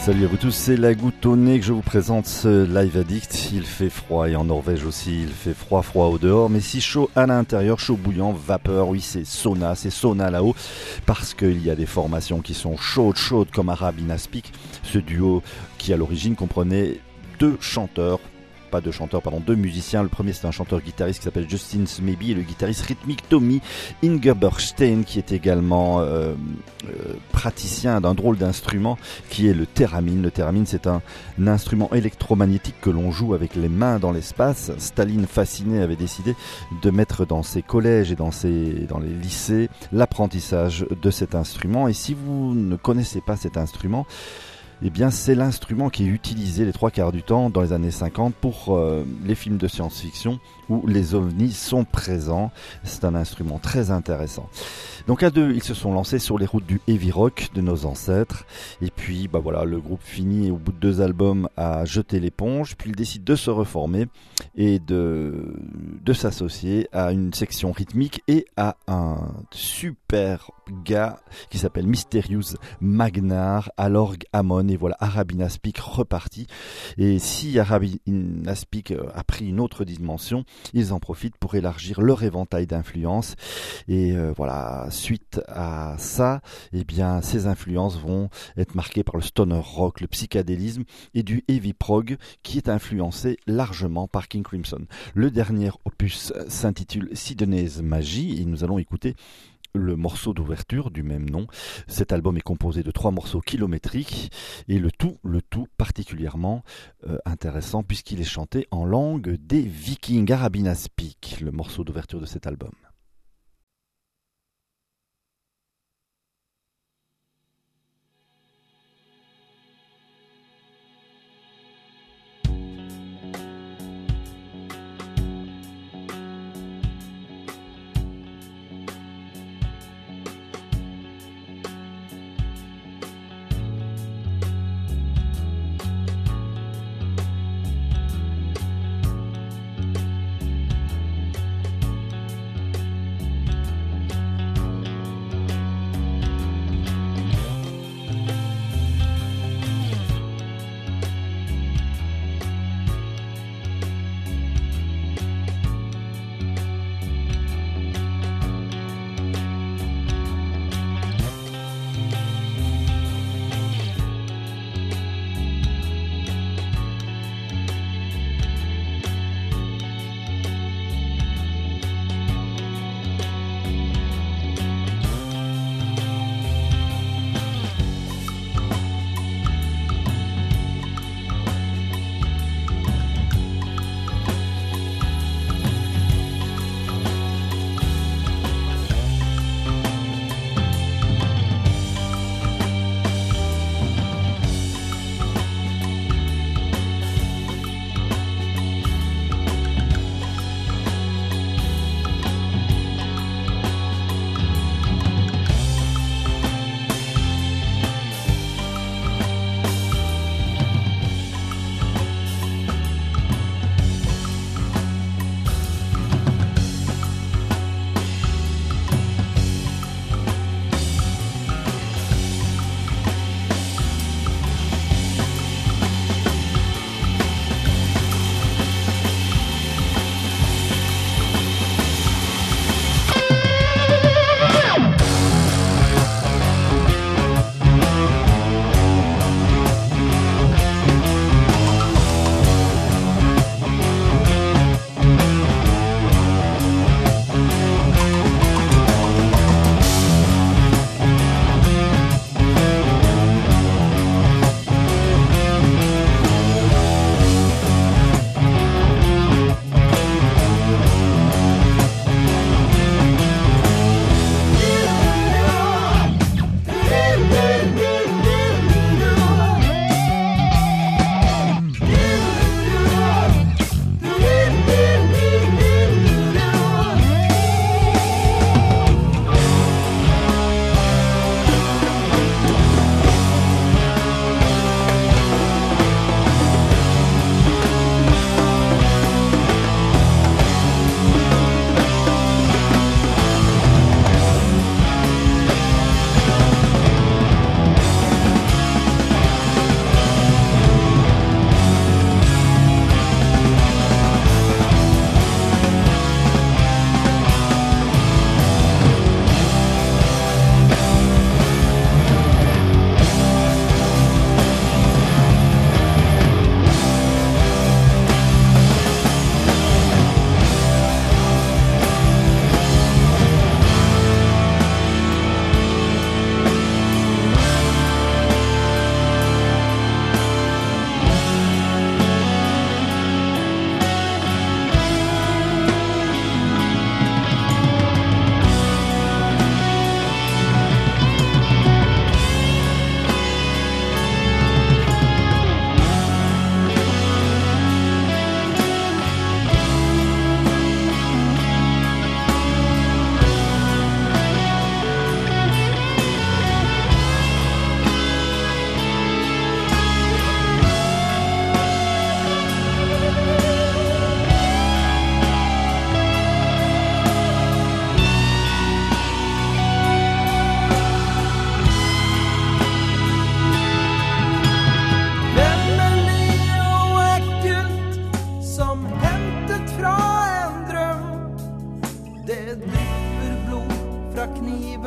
Salut à vous tous, c'est la goutte au nez que je vous présente ce Live Addict. Il fait froid et en Norvège aussi, il fait froid au dehors, mais si chaud à l'intérieur, chaud bouillant, vapeur, oui c'est sauna là-haut, parce qu'il y a des formations qui sont chaudes comme Arab in Aspik, ce duo qui à l'origine comprenait deux musiciens. Le premier c'est un chanteur-guitariste qui s'appelle Justin Smeby et le guitariste rythmique Tommy Ingebergsten qui est également praticien d'un drôle d'instrument qui est le theremin. Le theremin c'est un instrument électromagnétique que l'on joue avec les mains dans l'espace. Staline fasciné avait décidé de mettre dans ses collèges et dans les lycées l'apprentissage de cet instrument, et si vous ne connaissez pas cet instrument, eh bien, c'est l'instrument qui est utilisé les trois quarts du temps dans les années 50 pour les films de science-fiction où les ovnis sont présents. C'est un instrument très intéressant. Donc à deux, ils se sont lancés sur les routes du heavy rock de nos ancêtres. Et puis, le groupe finit au bout de 2 albums à jeter l'éponge. Puis ils décident de se reformer et de s'associer à une section rythmique et à un super gars qui s'appelle Mysterious Magnar à l'orgue Amon. Et voilà, Arab in Aspik reparti. Et si Arab in Aspik a pris une autre dimension, ils en profitent pour élargir leur éventail d'influences. Et suite à ça, eh bien, ces influences vont être marquées par le stoner rock, le psychédélisme et du heavy prog qui est influencé largement par King Crimson. Le dernier opus s'intitule Sidoney's Magie et nous allons écouter le morceau d'ouverture du même nom. Cet album est composé de 3 morceaux kilométriques et le tout particulièrement intéressant puisqu'il est chanté en langue des Vikings. Arab in Aspik, le morceau d'ouverture de cet album.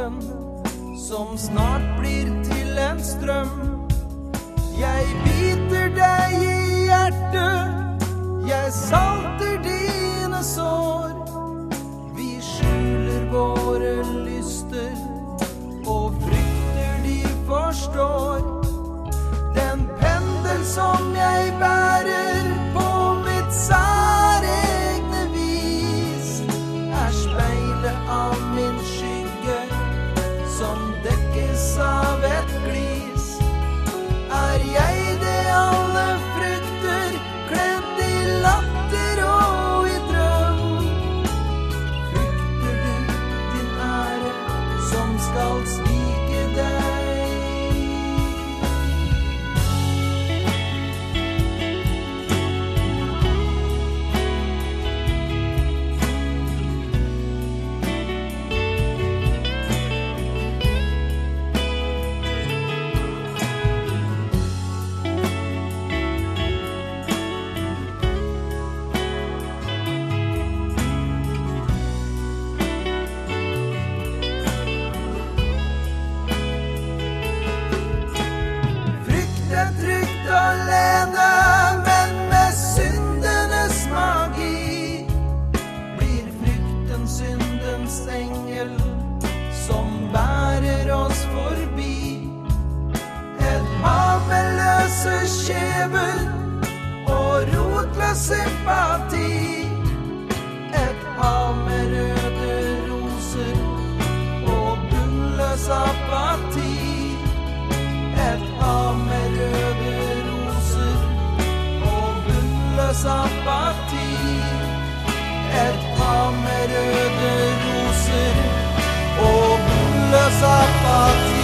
floden som snart blir til en strøm. Jeg biter deg i hjertet, jeg salter dine sår. Vi skjuler våre lyster og frykter de forstår. Den pendel som jeg bærer på mitt særegne vis, speilet av min skygge som dekkes av et glis. Jeg det alle frykter, kledd i latter og i drøm? Frykter du din ære som skal svike deg? Skjever og rotløs sympati. Et hav med røde roser og bunnløs apati. Et hav med røde roser og bunnløs apati. Et hav med røde roser og bunnløs apati.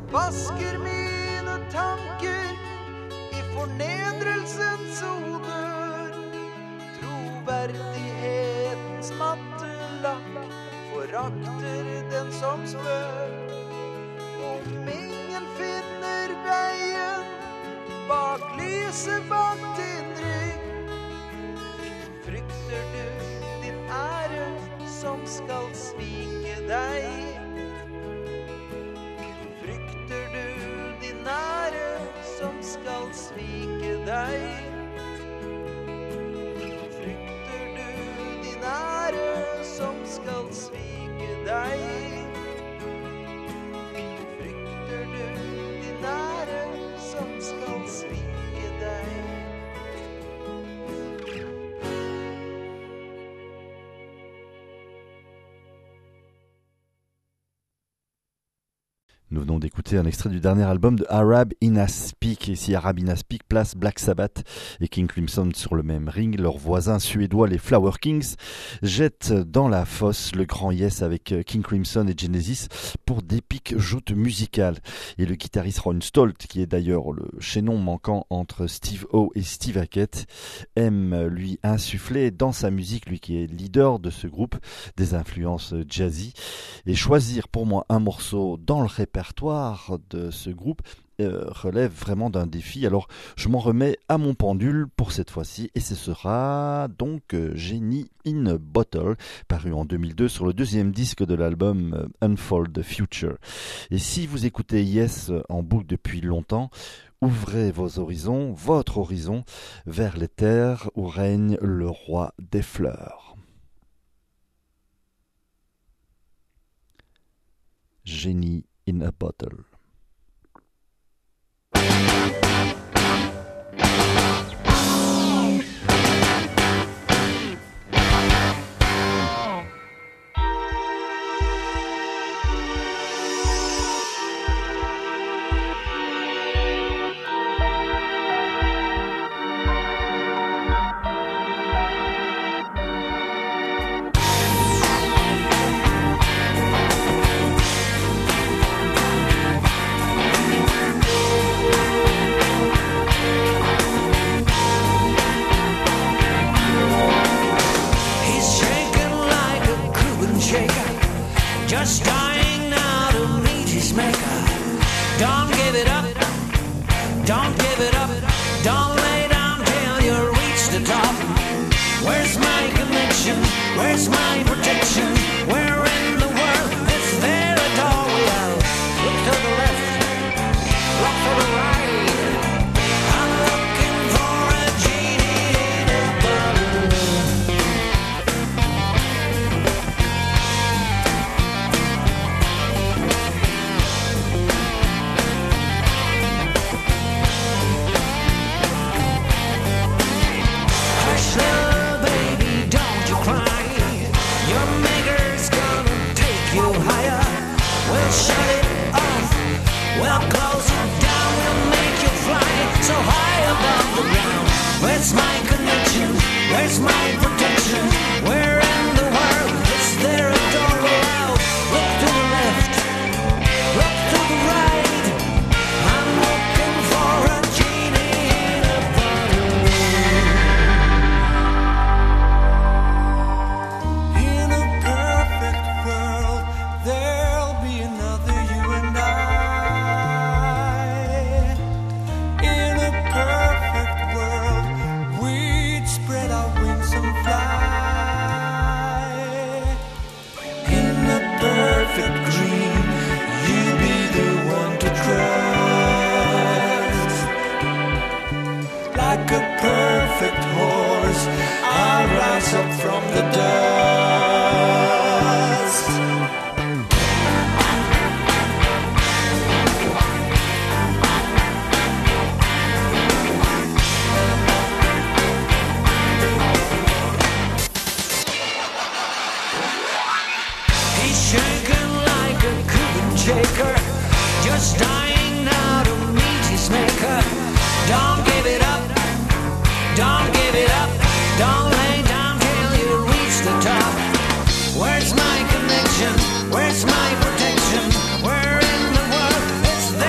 vasker mine tanker i fornedrelsens oder. Troverdighetens matte lakk forakter den som spør. Om ingen finner veien bak lyset bak din rygg, frykter du din ære som skal svike deg? Frykter du din ære som skal svike deg? Frykter du din ære som skal svike deg? Frykter du din ære som skal svike deg? Nous venons d'écouter un extrait du dernier album de Arab in a Speak. Ici, Arab in a Speak place Black Sabbath et King Crimson sur le même ring. Leurs voisins suédois, les Flower Kings, jettent dans la fosse le grand Yes avec King Crimson et Genesis pour d'épiques joutes musicales. Et le guitariste Ron Stolt, qui est d'ailleurs le chaînon manquant entre Steve O et Steve Hackett, aime lui insuffler dans sa musique, lui qui est leader de ce groupe, des influences jazzy. Et choisir pour moi un morceau dans le répertoire de ce groupe relève vraiment d'un défi. Alors je m'en remets à mon pendule pour cette fois-ci et ce sera donc Genie in a Bottle, paru en 2002 sur le deuxième disque de l'album Unfold the Future. Et si vous écoutez Yes en boucle depuis longtemps, ouvrez vos horizons, votre horizon, vers les terres où règne le roi des fleurs. Genie in a Bottle. Just dying now to meet his maker. Don't give it up, don't give it up, don't lay down till you reach the top. Where's my connection? Where's my protection? Where in the world is there at all? Well, look to the left, look to the right. I'm looking for a genie in a bottle. Little baby, don't you cry. Your maker's gonna take you higher. We'll shut it off, we'll close it down, we'll make you fly so high above the ground. Where's my connection? Where's my protection? Where in the world is there a door out? Look to the left, look to the right. I'm looking for a genie in a bottle. In a perfect world, there'll be another you and I. In a perfect world, we'd spread our wings and fly. In a perfect dream, you'd be the one to trust. Like a perfect horse, I'll rise up from the dust. He's shaking like a Cuban shaker, just dying now to meet his maker. Don't give it up, don't give it up, don't lay down till you reach the top. Where's my connection? Where's my protection? Where in the world is there?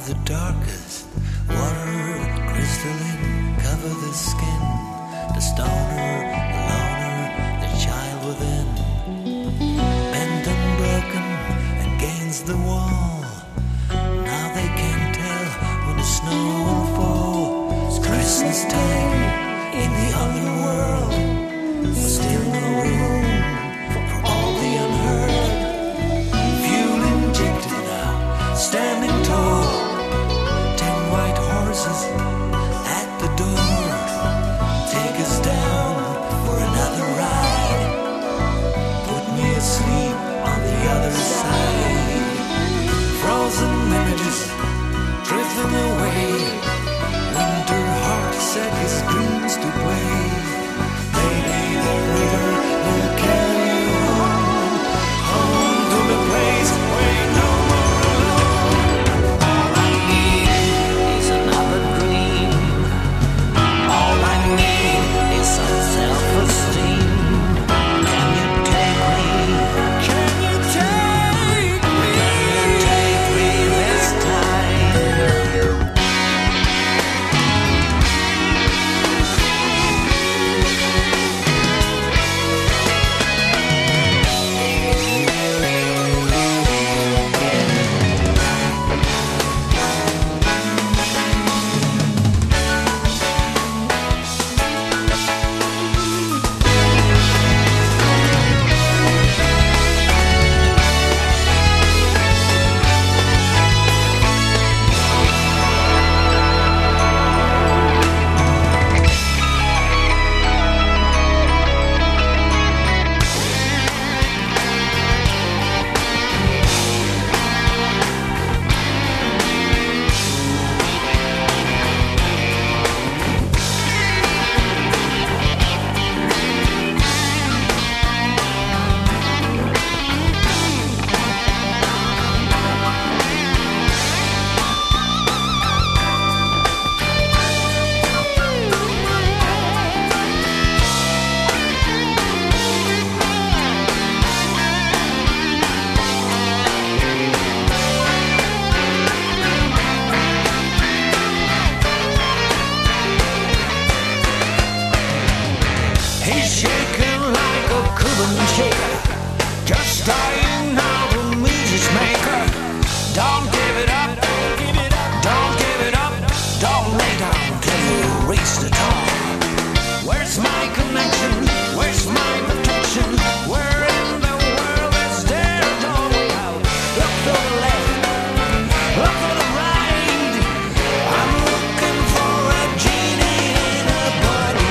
of the darkest water crystalline cover the skin, the stoner, the loner, the child within, bent and broken against the wall. Now they can't tell when the snow will fall. It's Christmas time in the underworld, but still no room for all the unheard. Fuel injected now, standing tall, 10 white horses at the door. Take us down for another ride, put me asleep on the other side. Frozen images drifting away, winter heart set his screams to play. Maybe the river will carry you home, home to the place where you're no more alone. All I need is another dream. All I need is some self-esteem. Can you take me? Can you take me? Can you take me this time? He's shaking like a Cuban shaker, just dying now the music's maker. Don't give it up, don't give it up, don't lay down till you reach the top. Where's my connection? Where's my protection? Where in the world is there a doorway out? Look to the left, look to the right. I'm looking for a genie in a bottle.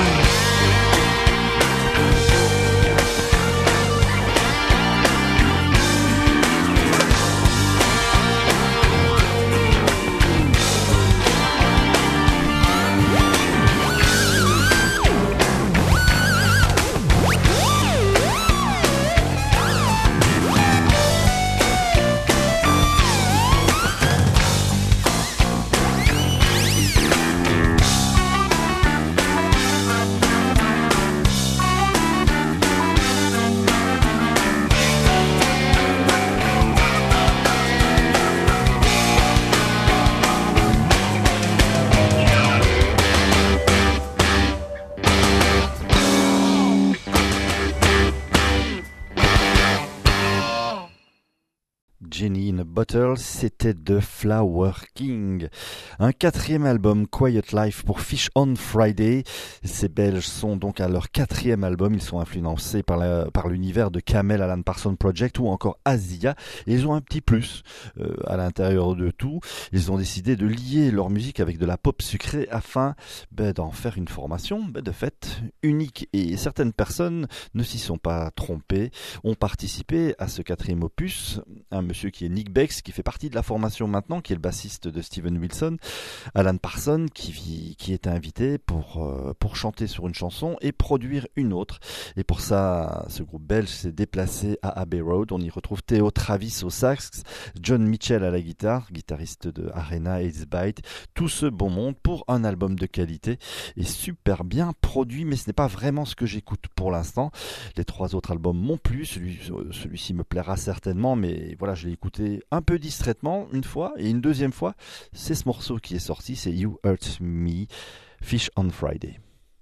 Genie in a Bottle, c'était de Flower King. Un quatrième album, Quiet Life, pour Fish on Friday. Ces Belges sont donc à leur quatrième album. Ils sont influencés par l'univers de Camel Alan Parsons Project ou encore Asia. Et ils ont un petit plus à l'intérieur de tout. Ils ont décidé de lier leur musique avec de la pop sucrée afin d'en faire une formation de fait unique. Et certaines personnes ne s'y sont pas trompées, ont participé à ce quatrième opus. Un monsieur qui est Nick Bex, qui fait partie de la formation maintenant, qui est le bassiste de Steven Wilson, Alan Parsons, qui est invité pour chanter sur une chanson et produire une autre. Et pour ça, ce groupe belge s'est déplacé à Abbey Road. On y retrouve Theo Travis au sax, John Mitchell à la guitare, guitariste de Arena et It's Bite. Tout ce bon monde pour un album de qualité et super bien produit, mais ce n'est pas vraiment ce que j'écoute pour l'instant. Les trois autres albums m'ont plu, celui-ci me plaira certainement, mais voilà, je l'ai l'ai écouté un peu distraitement une fois, et une deuxième fois, c'est ce morceau qui est sorti, c'est You Hurt Me, Fish on Friday.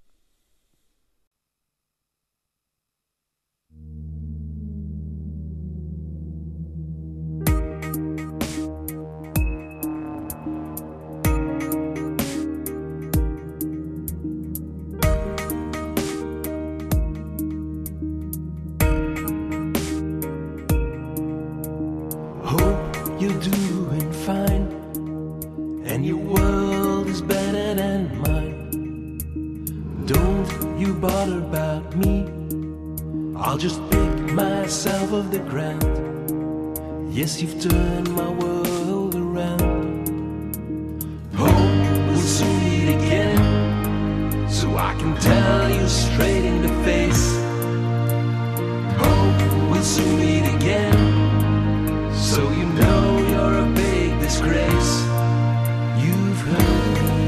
You're doing fine, and your world is better than mine. Don't you bother about me, I'll just pick myself off the ground. Yes, you've turned my world around. Hope we'll soon meet again, so I can tell you straight in the face. Hope we'll soon meet again, so you know you're a big disgrace. You've hurt me.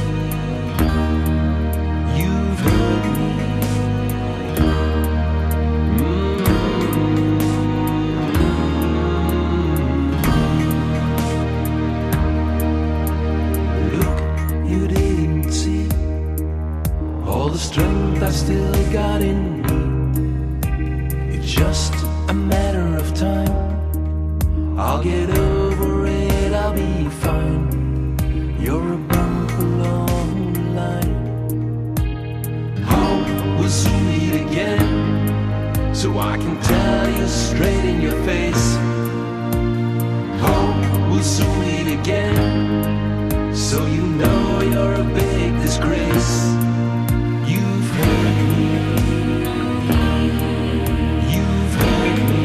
You've hurt me. Look, you didn't see all the strength I still got in me. It's just a matter of time. I'll get over it, I'll be fine. You're a bump along the line. Hope we'll soon meet again, so I can tell you straight in your face. Hope we'll soon meet again, so you know you're a big disgrace. You've hurt me. You've hurt me.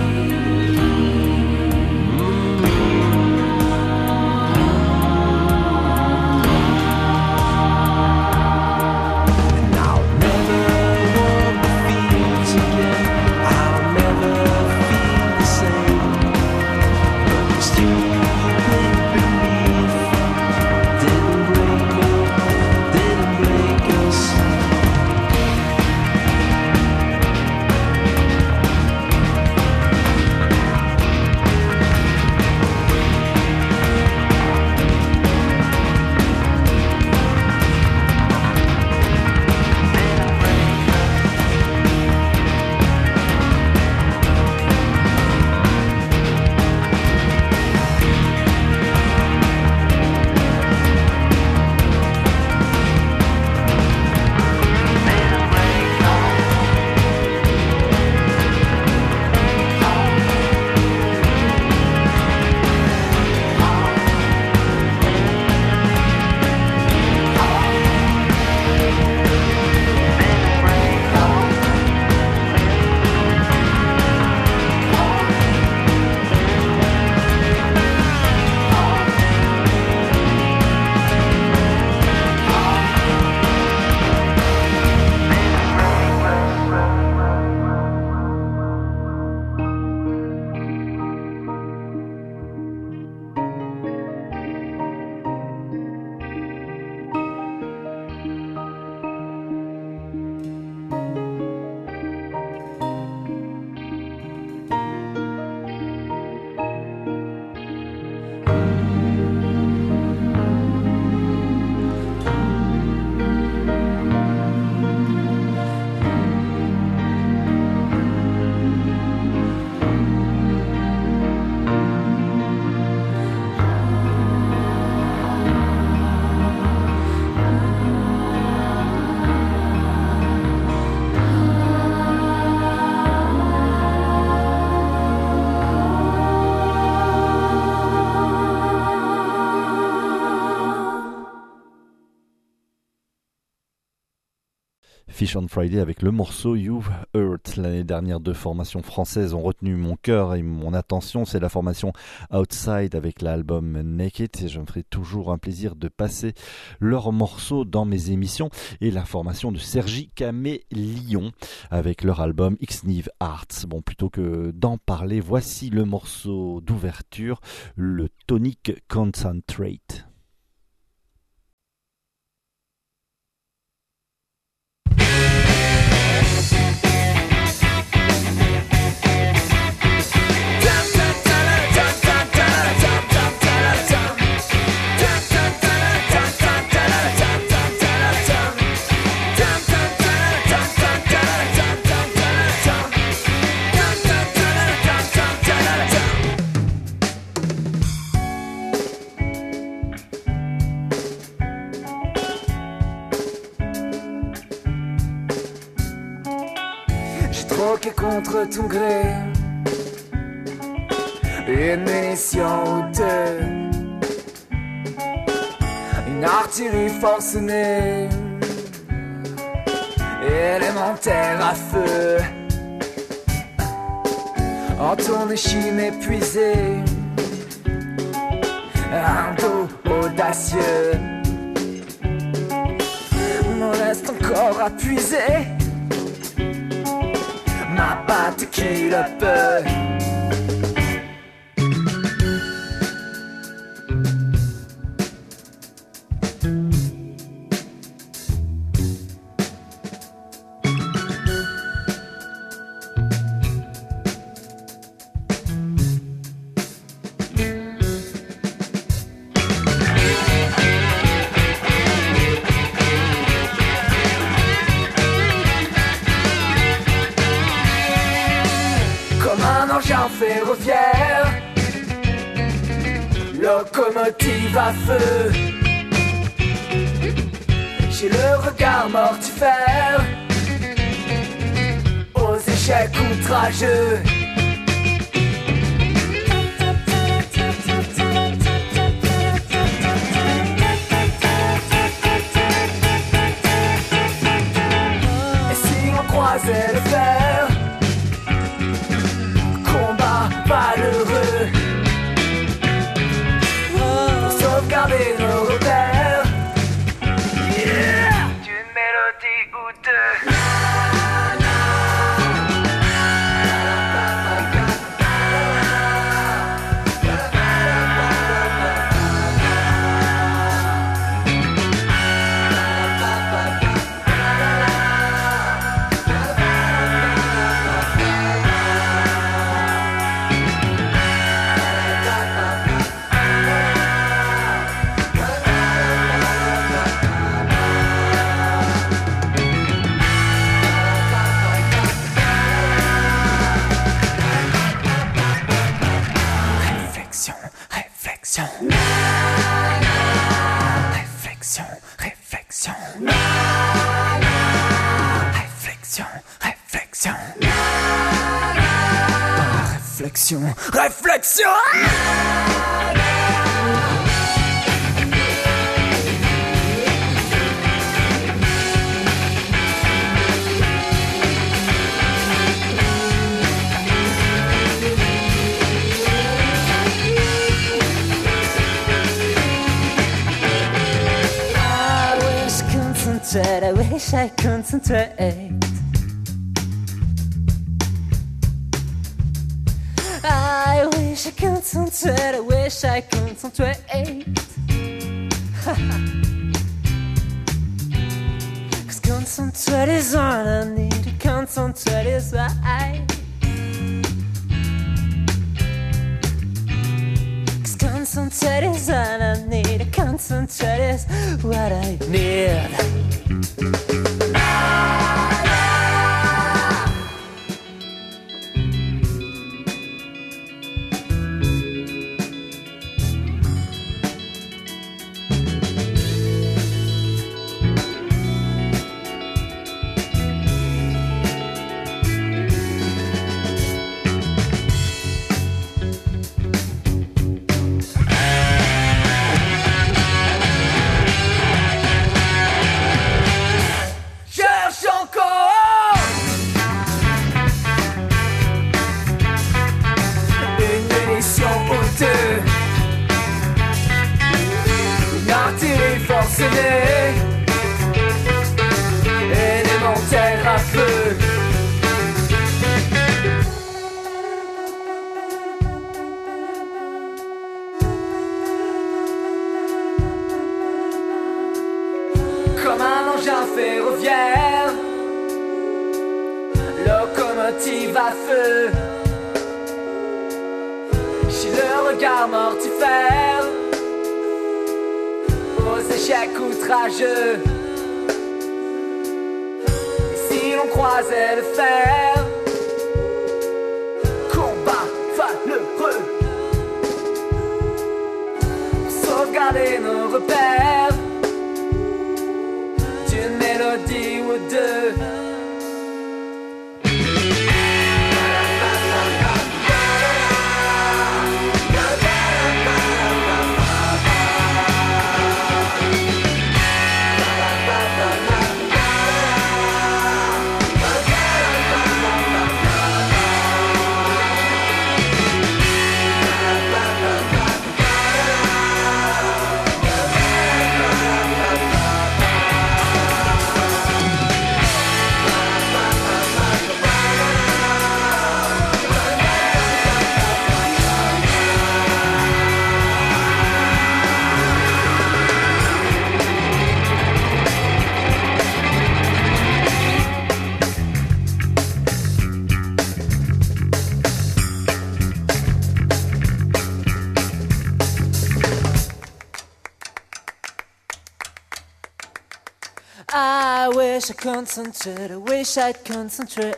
Fish on Friday avec le morceau You've Hurt. L'année dernière, deux formations françaises ont retenu mon cœur et mon attention. C'est la formation Outside avec l'album Naked, et je me ferai toujours un plaisir de passer leurs morceaux dans mes émissions, et la formation de Sergi Caméléon avec leur album Xniv Arts. Bon, plutôt que d'en parler, voici le morceau d'ouverture, le Tonic Concentrate. Tell embarqué contre ton gré. Une munition ou deux, une artillerie forcenée, élémentaire à feu, en tourne-chine épuisé, un dos audacieux, me reste encore à puiser, ma patte qui le peut. Ferroviaire, locomotive à feu, j'ai le regard mortifère, aux échecs outrageux. Et si on croisait le fer, malheureux, pour sauvegarder nos repères, yeah, d'une mélodie ou deux. Réflexion. I wish I concentrate. I wish I concentrate. I wish I concentrate. 'Cause concentrate is all I need. Concentrate is right. 'Cause concentrate is all I need. Concentrate is what I need. Élémentaire à feu. Comme un engin ferroviaire, locomotive à feu, j'ai le regard mortifère, aux échecs outrageux. Et si l'on croisait le fer, combat valeureux, sauvegarder nos repères, d'une mélodie ou deux. wish I concentrate, I wish I'd concentrate.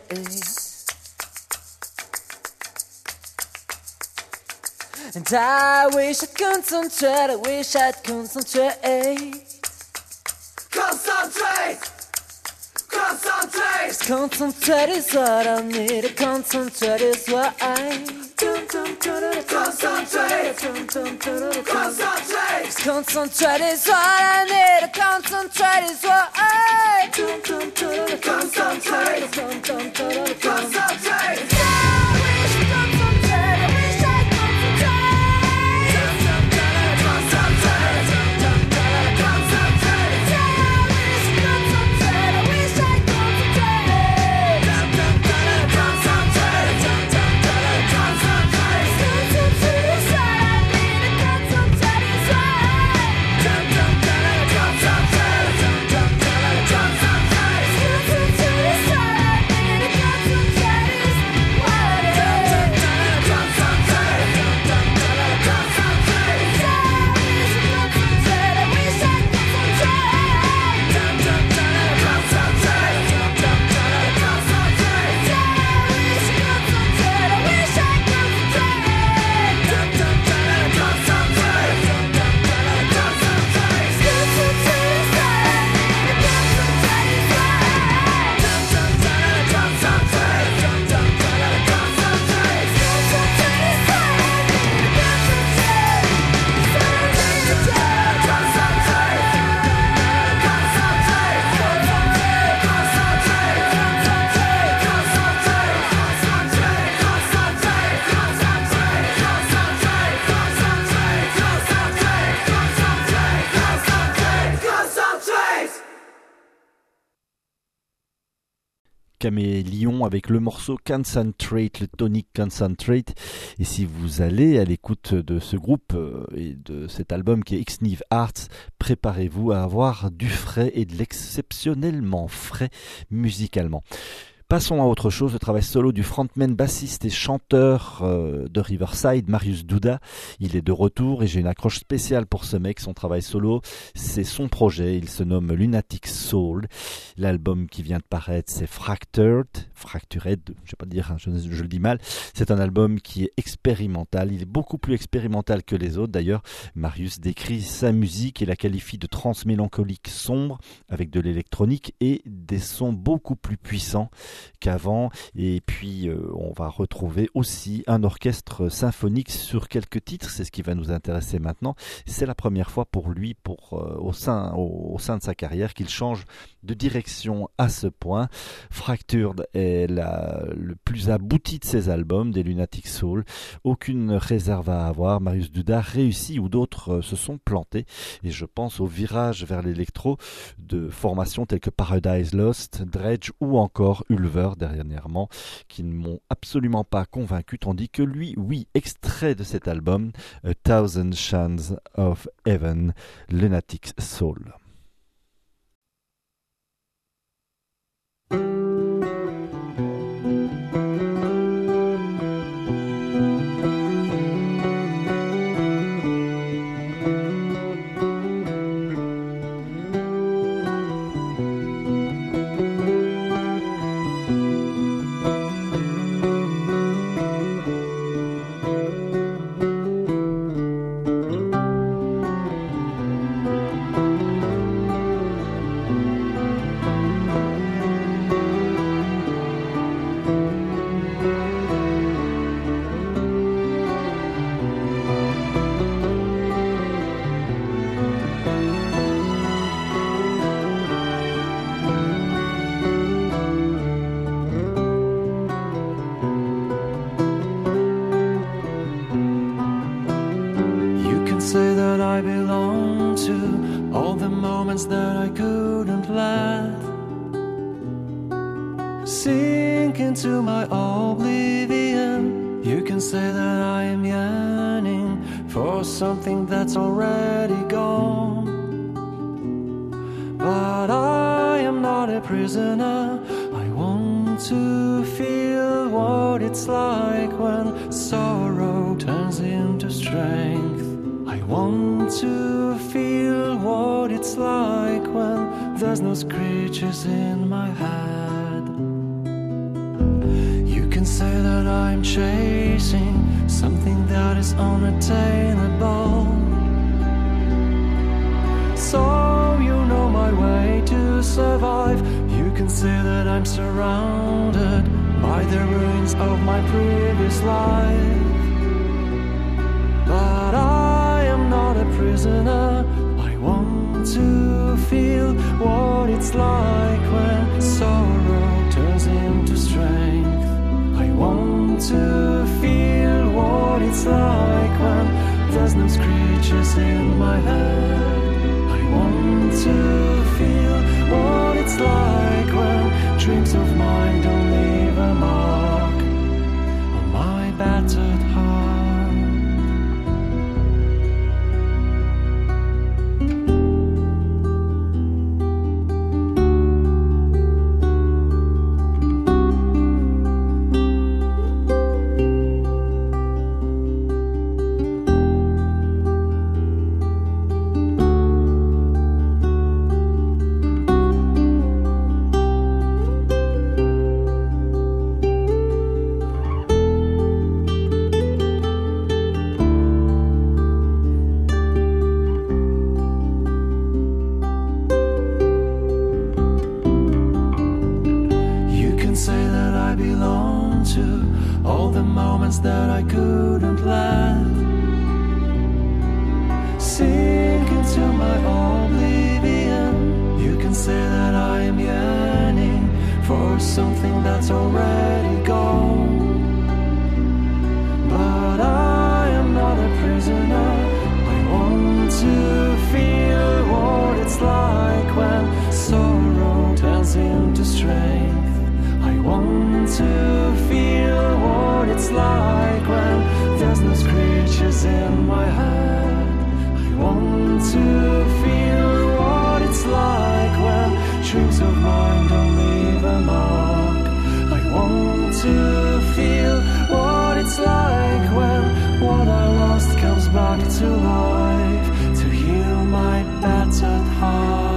And I wish I'd concentrate, I wish I'd concentrate. Concentrate! Concentrate! Concentrate is what I need, concentrate is what I Concentrate! Concentrate! Concentrate is what I need, concentrate is what I Concentrate! Concentrate! Concentrate! Caméléon avec le morceau Concentrate, le tonic Concentrate. Et si vous allez à l'écoute de ce groupe et de cet album qui est X-Nive Arts, préparez-vous à avoir du frais et de l'exceptionnellement frais musicalement. Passons à autre chose, le travail solo du frontman, bassiste et chanteur de Riverside, Marius Douda. Il est de retour et j'ai une accroche spéciale pour ce mec. Son travail solo, c'est son projet. Il se nomme Lunatic Soul. L'album qui vient de paraître, c'est Fractured, je vais pas dire, je le dis mal. C'est un album qui est expérimental. Il est beaucoup plus expérimental que les autres. D'ailleurs, Marius décrit sa musique et la qualifie de trance mélancolique sombre avec de l'électronique et des sons beaucoup plus puissants qu'avant. Et puis on va retrouver aussi un orchestre symphonique sur quelques titres. C'est ce qui va nous intéresser maintenant. C'est la première fois pour lui au sein de sa carrière qu'il change de direction à ce point. Fractured est le plus abouti de ses albums des Lunatic Soul. Aucune réserve à avoir. Marius Douda réussit où d'autres se sont plantés, et je pense au virage vers l'électro de formations telles que Paradise Lost, Dredge ou encore Ulver dernièrement, qui ne m'ont absolument pas convaincu, tandis que lui, oui, extrait de cet album, A Thousand Shades of Heaven, Lunatic Soul. Say that I belong to all the moments that I couldn't let sink into my oblivion. You can say that I am yearning for something that's already gone, but I am not a prisoner. I want to feel what it's like when sorrow turns into strength. I want to feel what it's like when the there's no screeches in my head. You can say that I'm chasing something that is unattainable. So you know my way to survive. You can say that I'm surrounded by the ruins of my previous life. But I am not a prisoner. I want to feel what it's like when sorrow turns into strength. I want to feel what it's like when there's no screeches in my head. I want to feel what it's like when dreams of mine don't leave a mark on my battered heart. That I couldn't let sink into my oblivion. You can say that I am yearning for something that's already gone. But I am not a prisoner. I want to feel what it's like when sorrow turns into strength. I want to feel what it's like when there's no screeches in my head. I want to feel what it's like when dreams of mine don't leave a mark. I want to feel what it's like when what I lost comes back to life to heal my battered heart.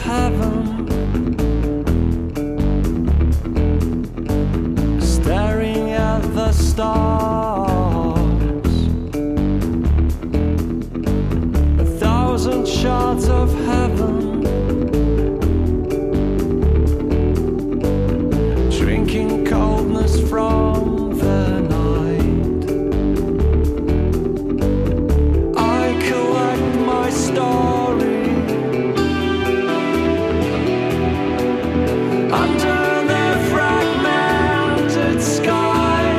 heaven, staring at the stars. 1,000 shards of heaven, drinking coldness from the night. I collect my story under the fragmented sky,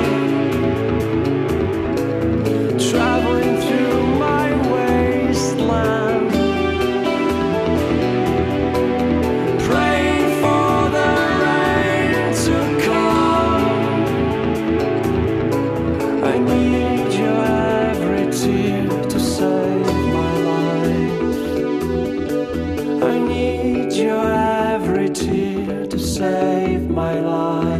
traveling through my wasteland, praying for the rain to come. I need your every tear to save my life. I need your every tear to save my life.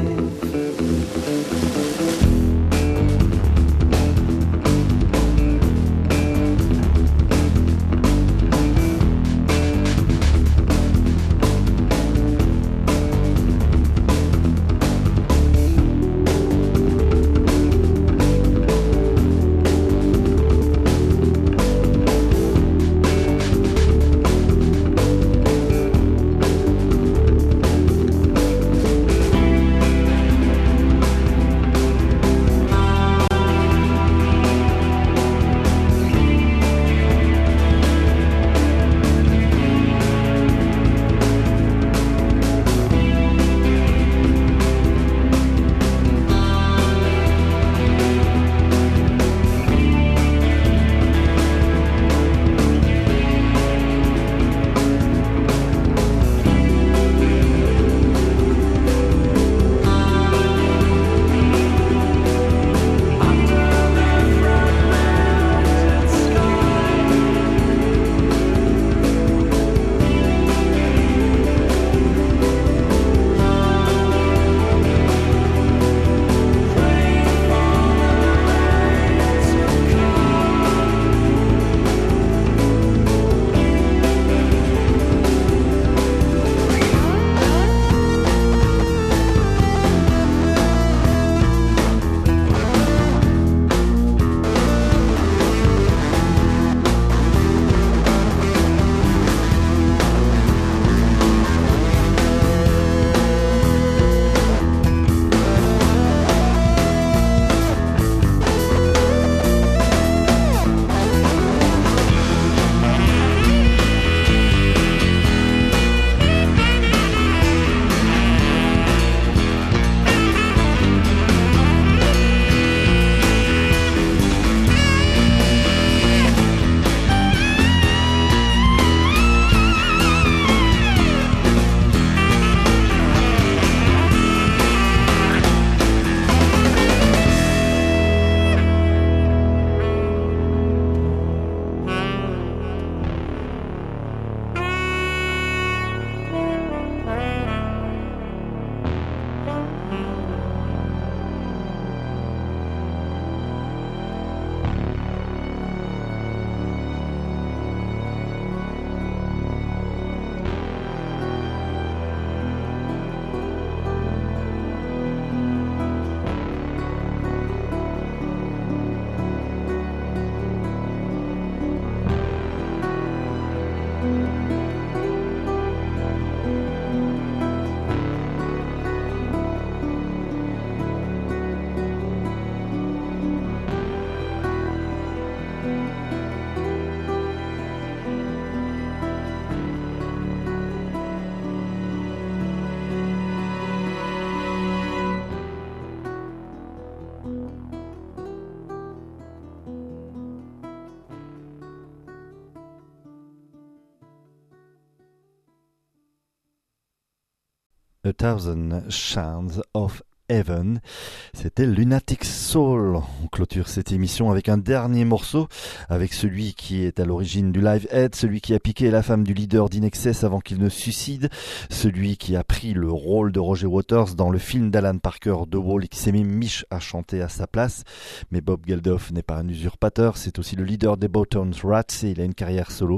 A Thousand Shards of Heaven, c'était Lunatic Soul. On clôture cette émission avec un dernier morceau, avec celui qui est à l'origine du Live Aid, celui qui a piqué la femme du leader d'Inexcess avant qu'il ne suicide, celui qui a pris le rôle de Roger Waters dans le film d'Alan Parker The Wall et qui s'est mis Mich à chanter à sa place. Mais Bob Geldof n'est pas un usurpateur, c'est aussi le leader des Bottoms Rats et il a une carrière solo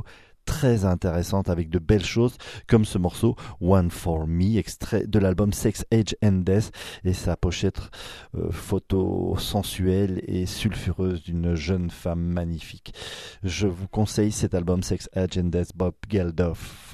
très intéressantes avec de belles choses comme ce morceau One for Me, extrait de l'album Sex, Age and Death, et sa pochette photo sensuelle et sulfureuse d'une jeune femme magnifique. Je vous conseille cet album Sex, Age and Death, Bob Geldof.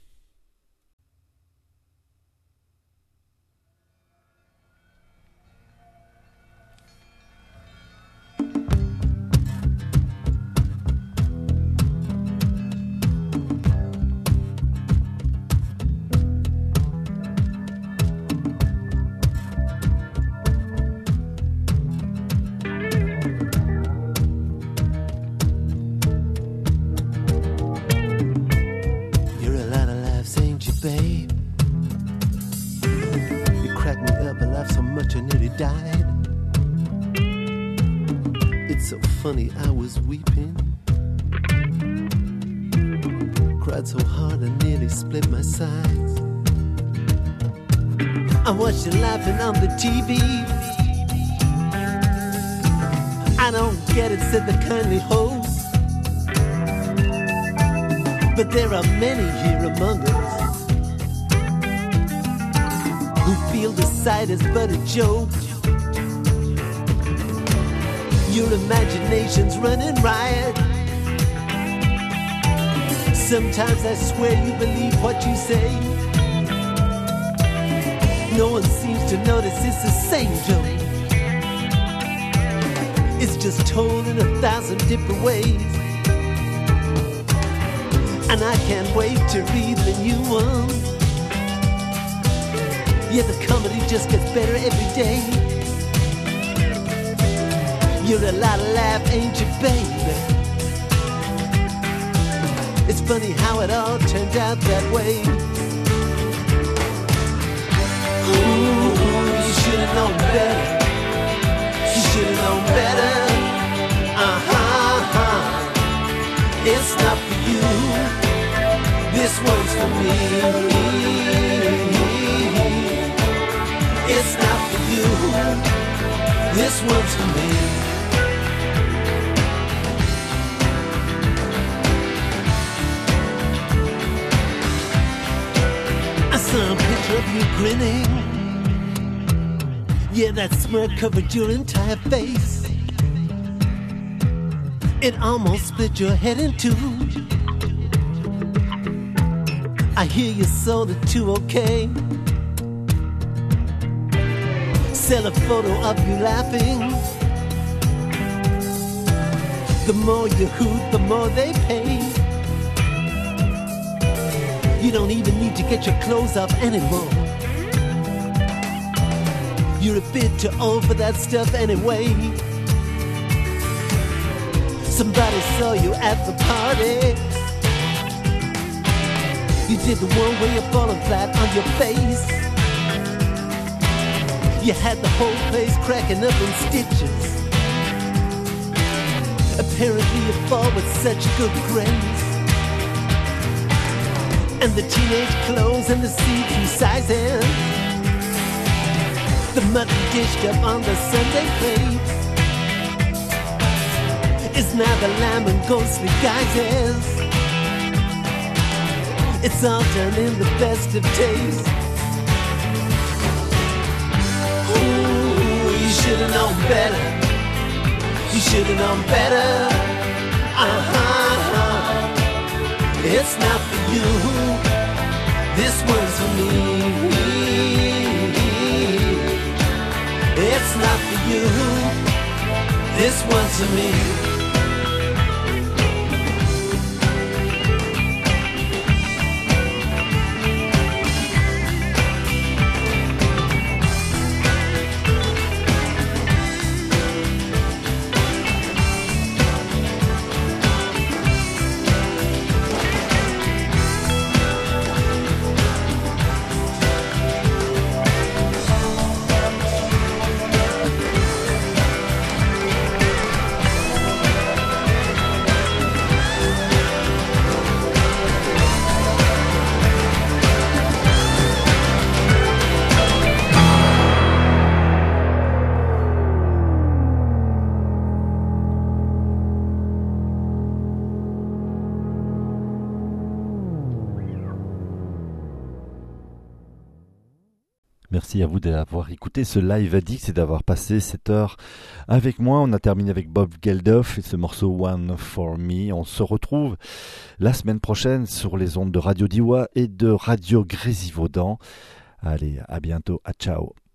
Babe, you cracked me up, I laughed so much I nearly died. It's so funny, I was weeping, cried so hard I nearly split my sides. I watched you laughing on the TV. I don't get it, said the kindly host, but there are many here among us who feel the sight is but a joke. Your imagination's running riot. Sometimes I swear you believe what you say. No one seems to notice it's the same joke. It's just told in 1,000 different ways. And I can't wait to read the new one. Yeah, the comedy just gets better every day. You're a lot of laugh, ain't you, baby? It's funny how it all turned out that way. Ooh, you should've known better. You should've known better. It's not for you. This one's for me. It's not for you. This one's for me. I saw a picture of you grinning. Yeah, that smirk covered your entire face. It almost split your head in two. I hear you sold it to OK. Sell a photo of you laughing. The more you hoot, the more they pay. You don't even need to get your clothes off anymore. You're a bit too old for that stuff anyway. Somebody saw you at the party. You did the one where you're falling flat on your face. You had the whole place cracking up in stitches. Apparently you fall with such good grace. And the teenage clothes and the see-through sizing, the mutton dished up on the Sunday plate is now the lamb and ghostly guises. It's all done in the best of taste. You should've known better. You should've known better. It's not for you. This one's for me. It's not for you. This one's for me. Merci à vous d'avoir écouté ce Live Addicts et d'avoir passé cette heure avec moi. On a terminé avec Bob Geldof et ce morceau One for Me. On se retrouve la semaine prochaine sur les ondes de Radio Diois et de Radio Grésivaudan. Allez, à bientôt, à ciao.